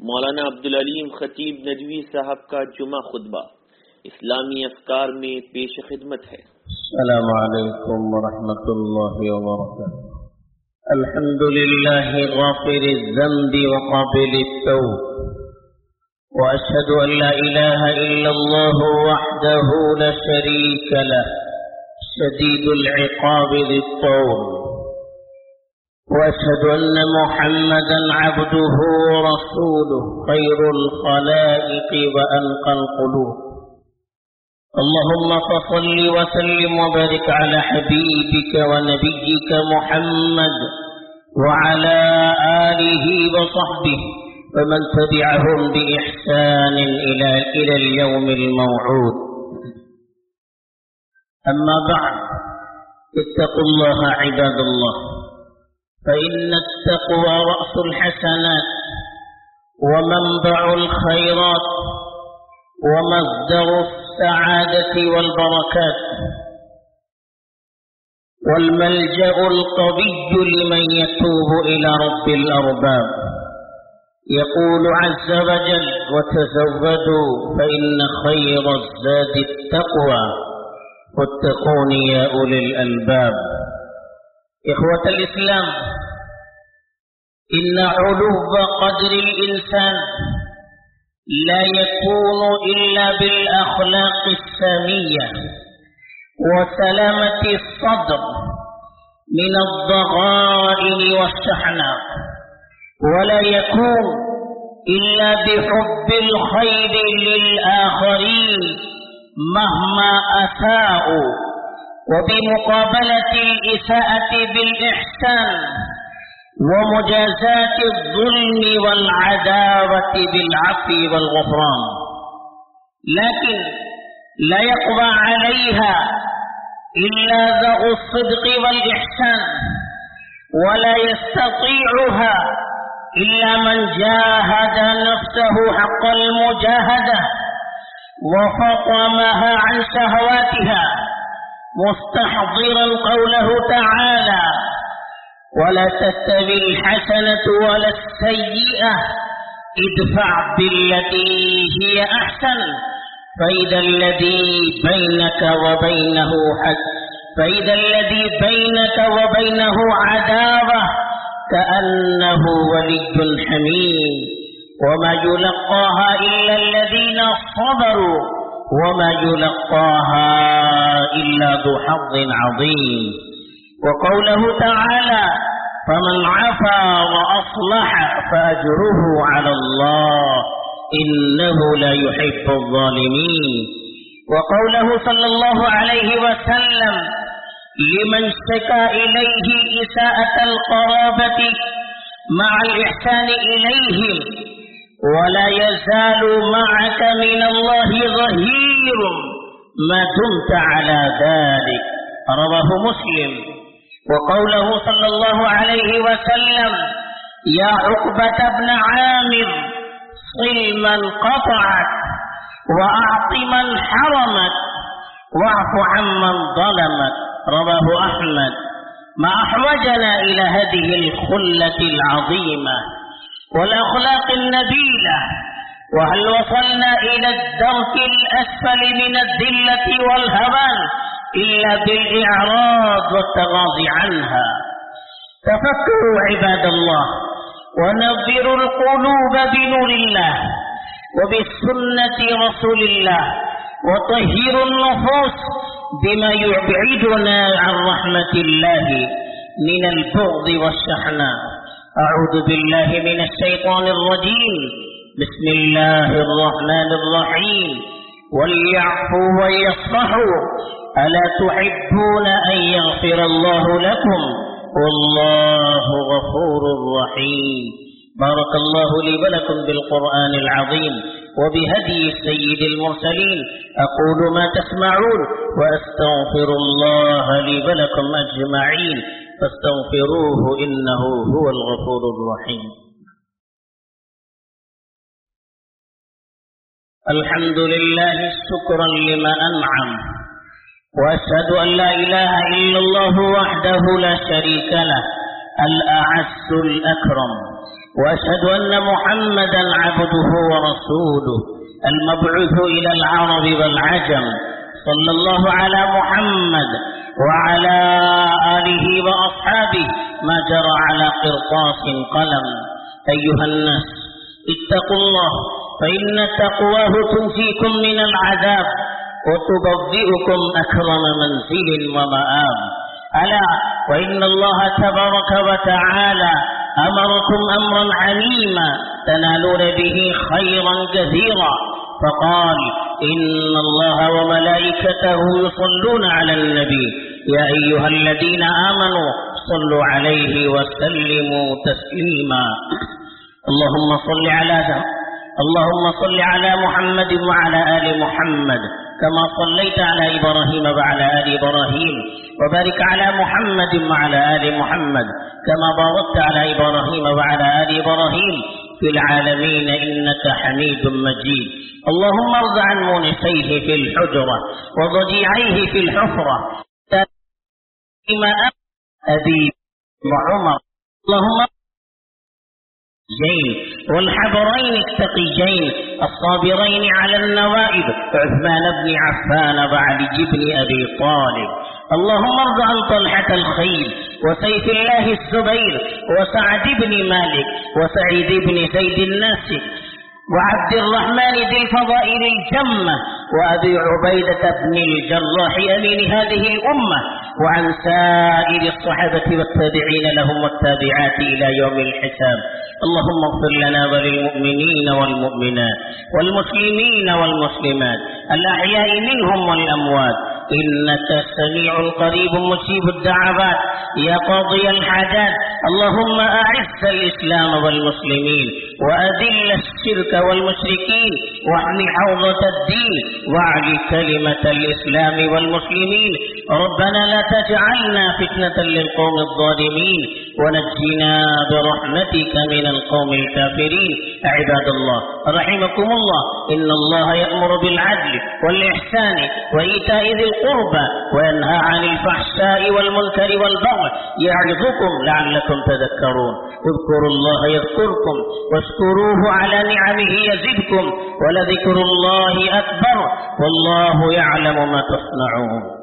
मौलाना अब्दुल अलीम खतीब नदवी साहब का जुमा खुतबा इस्लामी अफ्कार में पेश खिदमत है। अस्सलामु अलैकुम व रहमतुल्लाहि व बरकातुहू। अल्हम्दुलिल्लाहि गाफिरिज़ ज़ंबि व क़ाबिलित तौब व अशहदु अन ला इलाहा इल्लल्लाहु वहदहु ला शरीका लह शदीदुल इक़ाबि ज़ित तौल وأشهد أن محمدا عبده ورسوله خير الخلائق وأنقى القلوب اللهم فصل وسلم وبارك على حبيبك ونبيك محمد وعلى آله وصحبه ومن تبعهم بإحسان إلى اليوم الموعود. أما بعد، اتقوا الله عباد الله، فإن التقوى رأس الحسنات ومنبع الخيرات ومصدر السعادة والبركات والملجأ القوي لمن يتوب إلى رب الأرباب. يقول عز وجل: وتزودوا فإن خير الزاد التقوى واتقون يا أولي الألباب. إخوة الإسلام، إن علو قدر الإنسان لا يكون إلا بالأخلاق السامية وسلامة الصدر من الضغائن والشحناء، ولا يكون إلا بحب الخير للآخرين مهما أساءوا، وبمقابلة الإساءة بالإحسان، ومجازاة الظلم والعداوة بالعفو والغفران. لكن لا يقضى عليها إلا ذو الصدق والإحسان، ولا يستطيعها إلا من جاهد نفسه حق المجاهدة وفطمها عن شهواتها، مستحضرا قوله تعالى: ولا تستوي الحسنة ولا السيئة ادفع بالتي هي أحسن فإذا الذي بينك وبينه عداوة كأنه ولي حميم، وما يلقاها إلا الذين صبروا وما يلقاها إلا ذو حظ عظيم. وقوله تعالى: فمن عفا وأصلح فأجره على الله إنه لا يحب الظالمين. وقوله صلى الله عليه وسلم لمن اشتكى إليه إساءة القرابة مع الإحسان إليهم: ولا يزال معك من الله ظهير ما دمت على ذلك. رواه مسلم. وقوله صلى الله عليه وسلم: يا عقبة بن عامر صل من قطعك وأعط من حرمك واعف عمن ظلمك. رواه أحمد. ما أحوجنا إلى هذه الخلة العظيمة والأخلاق النبيلة، وهل وصلنا إلى الدرك الأسفل من الذلة والهوان إلا بالإعراض والتغاضي عنها. تفكروا عباد الله، ونظروا القلوب بنور الله وبسنة رسول الله، وطهروا النفوس بما يبعدنا عن رحمة الله من البغض والشحناء. أعوذ بالله من الشيطان الرجيم. بسم الله الرحمن الرحيم. وليعفوا وليصفحوا ألا تحبون أن يغفر الله لكم والله غفور رحيم. بارك الله لي ولكم بالقرآن العظيم وبهدي سيد المرسلين. أقول ما تسمعون وأستغفر الله لي ولكم أجمعين فاستغفروه إنه هو الغفور الرحيم. الحمد لله شكرا لما أنعم، وأشهد أن لا إله إلا الله وحده لا شريك له الأعز الأكرم، وأشهد أن محمدا عبده ورسوله المبعوث إلى العرب والعجم، صلى الله على محمد وعلى آله وأصحابه ما جرى على قرطاس قلم. أيها الناس اتقوا الله، فإن تقواه تنجيكم من العذاب وتبوئكم أكرم منزل ومآب. ألا وإن الله تبارك وتعالى أمركم أمرا عميما تنالون به خيرا كثيرا، فقال: إن الله وملائكته يصلون على النبي يا أيها الذين آمنوا صلوا عليه وسلموا تسليما. اللهم صل على محمد وعلى آل محمد كما صليت على إبراهيم وعلى آل إبراهيم، وبارك على محمد وعلى آل محمد كما باركت على إبراهيم وعلى آل إبراهيم في العالمين إنك حميد مجيد. اللهم ارض عن مونسيه في الحجرة وضجيعيه في الحفرة أبي وعمر، اللهم والحبرين التقيين الصابرين على النوائب عثمان بن عفان وعلي بن أبي طالب. اللهم ارض عن طلحة الخيل وسيف الله الزبير وسعد بن مالك وسعيد بن زيد الناسك وعبد الرحمن ذي الفضائل الجمة وأبي عبيدة بن الجراح أمين هذه الأمة، وعن سائر الصحابة والتابعين لهم والتابعات إلى يوم الحساب. اللهم اغفر لنا وللمؤمنين والمؤمنات والمسلمين والمسلمات الأحياء منهم والأموات، إنك سميع قريب مجيب الدعوات يا قاضي الحاجات. اللهم أعز الإسلام والمسلمين وأذل الشرك والمشركين واحم حوضة الدين واعل كلمة الإسلام والمسلمين. ربنا لا تجعلنا فتنة للقوم الظالمين ونجنا برحمتك من القوم الكافرين. عباد الله رحمكم الله، إن الله يأمر بالعدل والإحسان وإيتاء ذي القربى وينهى عن الفحشاء والمنكر والبغي يعظكم لعلكم تذكرون. اذكروا الله يذكركم واشكروه على نعمه يزدكم ولذكر الله أكبر والله يعلم ما تصنعون.